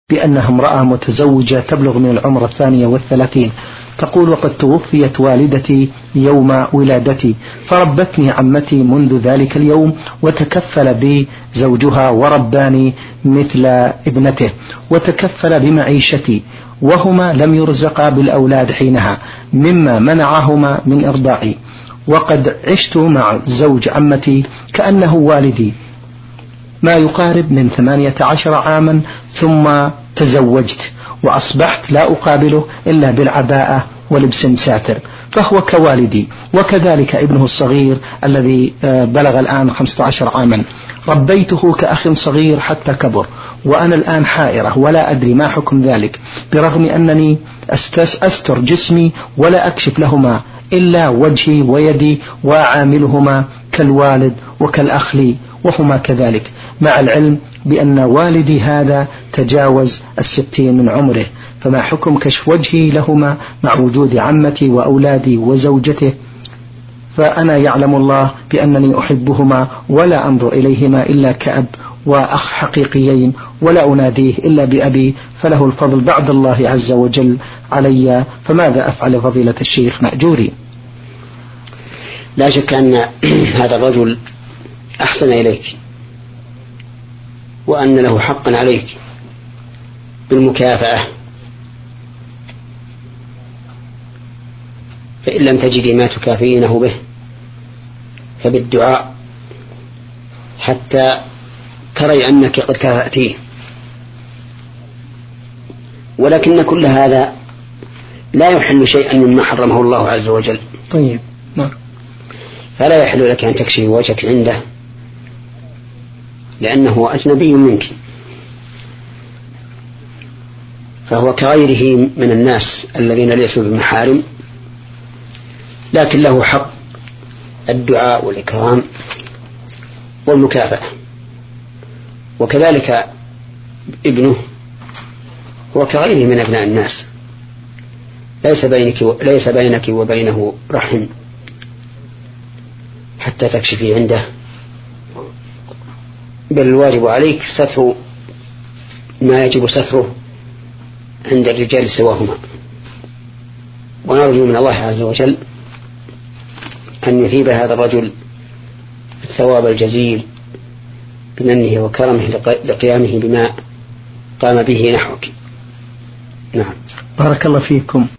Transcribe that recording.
بأنها امرأة متزوجة تبلغ من العمر 32. تقول: وقد توفيت والدتي يوم ولادتي، فربتني عمتي منذ ذلك اليوم، وتكفل بي زوجها ورباني مثل ابنته، وتكفل بمعيشتي، وهما لم يرزقا بالأولاد حينها، مما منعهما من إرضاعي. وقد عشت مع زوج عمتي كأنه والدي ما يقارب من 18 عاما، ثم تزوجت وأصبحت لا أقابله إلا بالعباءة ولبس ساتر، فهو كوالدي. وكذلك ابنه الصغير الذي بلغ الآن 15 عاما، ربيته كأخ صغير حتى كبر، وأنا الآن حائرة ولا أدري ما حكم ذلك، برغم أنني أستر جسمي ولا أكشف لهما إلا وجهي ويدي، وأعاملهما كالوالد وكالأخ لي، وهما كذلك، مع العلم بأن والدي هذا تجاوز 60 من عمره. فما حكم كشف وجهي لهما مع وجود عمتي وأولادي وزوجته؟ فأنا يعلم الله بأنني أحبهما ولا أنظر إليهما إلا كأب وأخ حقيقيين، ولا أناديه إلا بأبي، فله الفضل بعد الله عز وجل علي. فماذا أفعل فضيلة الشيخ مأجوري؟ لا شك أن هذا الرجل أحسن إليك، وأن له حقا عليك بالمكافأة، فإن لم تجدي ما تكافئينه به فبالدعاء حتى تري أنك قد كافأتيه. ولكن كل هذا لا يحل شيئا مما حرمه الله عز وجل. طيب، نعم. فلا يحل لك أن تكشف وجهك عنده، لأنه أجنبي منك، فهو كغيره من الناس الذين ليسوا بمحارم، لكن له حق الدعاء والإكرام والمكافأة. وكذلك ابنه هو كغيره من أبناء الناس، ليس بينك وبينه رحم حتى تكشفي عنده، بل الواجب عليك ستر ما يجب ستره عند الرجال سواهما. ونرجو من الله عز وجل أن يثيب هذا الرجل الثواب الجزيل بمنه وكرمه لقيامه بما قام به نحوك. نعم. بارك الله فيكم.